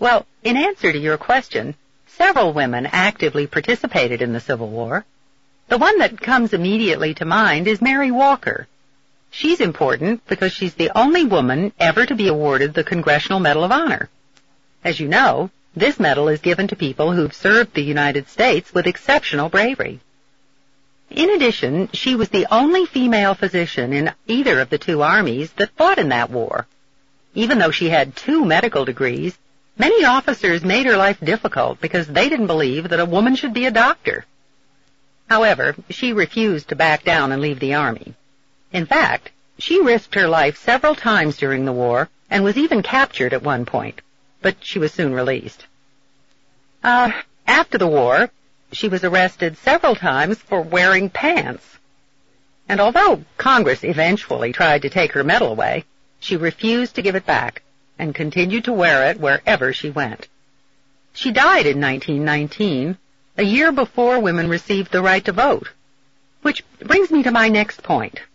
Well, in answer to your question, several women actively participated in the Civil War. The one that comes immediately to mind is Mary Walker. She's important because she's the only woman ever to be awarded the Congressional Medal of Honor. As you know, this medal is given to people who've served the United States with exceptional bravery. In addition, she was the only female physician in either of the two armies that fought in that war. Even though she had 2 medical degrees, many officers made her life difficult because they didn't believe that a woman should be a doctor. However, she refused to back down and leave the Army. In fact, she risked her life several times during the war and was even captured at one point, but she was soon released. After the war, she was arrested several times for wearing pants. And although Congress eventually tried to take her medal away, she refused to give it back and continued to wear it wherever she went. She died in 1919, a year before women received the right to vote. Which brings me to my next point.